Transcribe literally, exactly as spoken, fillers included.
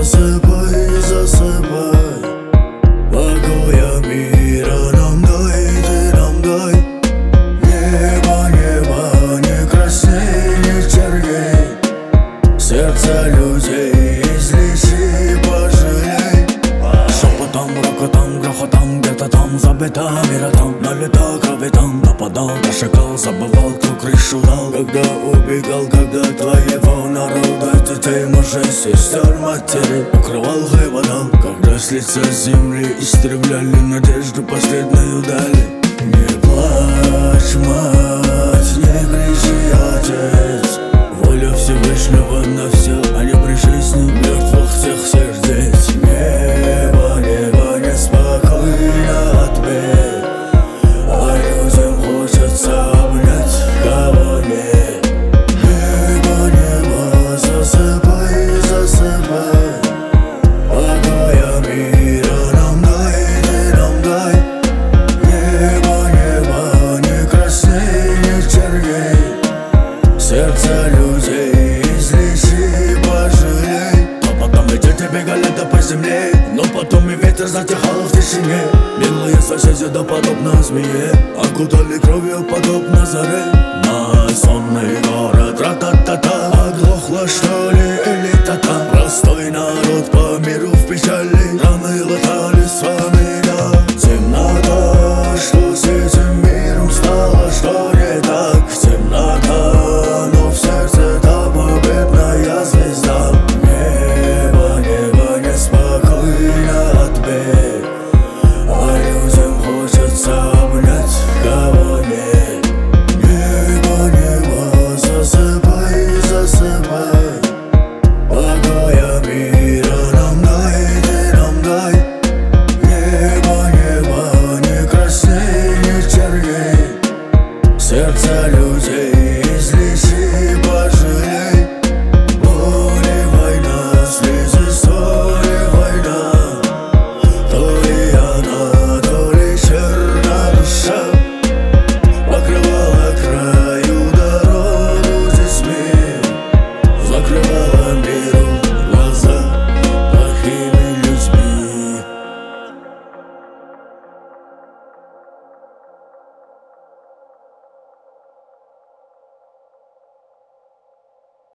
засыпай, засыпай. Покоя мира нам дай, ты нам дай. Небо, небо, не красней, не черней. Сердца людей излечи, пожалей. Шепотом, рокотом, грохотом, где-то там забита мира там. Налета кровитом, нападал, дошагал, забывал, кто крышу дал. Когда убегал, когда твоего народа, детей, мужей, сестер, матери укрывал, хлебодал. Когда с лица земли истребляли надежду последнюю дали. Не плачь, мать, не кричи, отец. Воля Всевышнего на все, а не при жизни мертвых всех сердец. Небо, небо неспокойно от бед, а людям хочется обнять, кого нет. Небо, небо, засыпай, засыпай. Покоя мира нам дай, ты нам дай. Небо, небо, не красней, не черней. Сердца людей излечи, пожалей. Но потом и дети бегали да по земле, но потом и ветер затихал в тишине. Милые соседи да подобно змее окутали кровью подобно заре. На сонный город ра-та-та-та. Оглохла что ли элита-та? Простой народ по миру в печали, раны латали с вами, да. Темнота, что с этим миром стало, что не так? Темнота, но в сердце та победная звезда. Небо, небо неспокойно от бед, а людям хочется обнять, кого нет. Небо, небо, засыпай, засыпай. Покоя мира нам дай, ты нам дай. Небо, небо, не красней, не черней. Сердца людей излечи.